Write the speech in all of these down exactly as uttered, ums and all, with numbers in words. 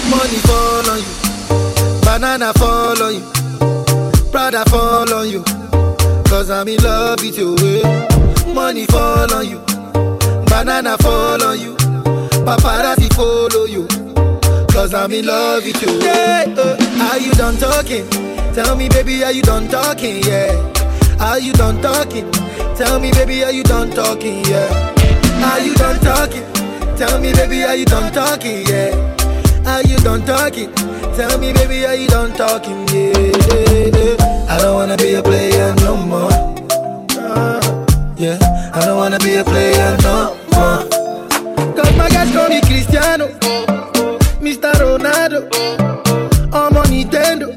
Money fall on you, banana fall on you, Prada fall on you, cause I'm in love with you. eh. Money fall on you, banana fall on you, paparazzi follow you, cause I'm in love with you. Yeah, uh, are you done talking? Tell me baby, are you done talking? Yeah. Are you done talking? Tell me baby, are you done talking? Yeah. Are you done talking? Tell me baby, are you done talking? Yeah. Are you done talking? Tell me baby, are you done talking? Yeah, yeah, yeah. I don't wanna be a player no more. Uh, yeah, I don't wanna be a player no more. Cause my guys call me Cristiano, Mister Ronaldo, I'm on Nintendo.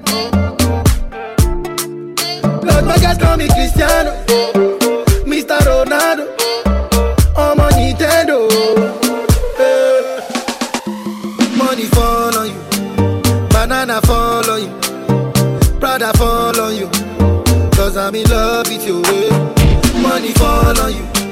Cause my guys call me Cristiano, Mister Ronaldo, I'm on Nintendo. eh. Money fall on you, banana fall on you, Prada fall on you, cause I'm in love with you. eh. Money fall on you,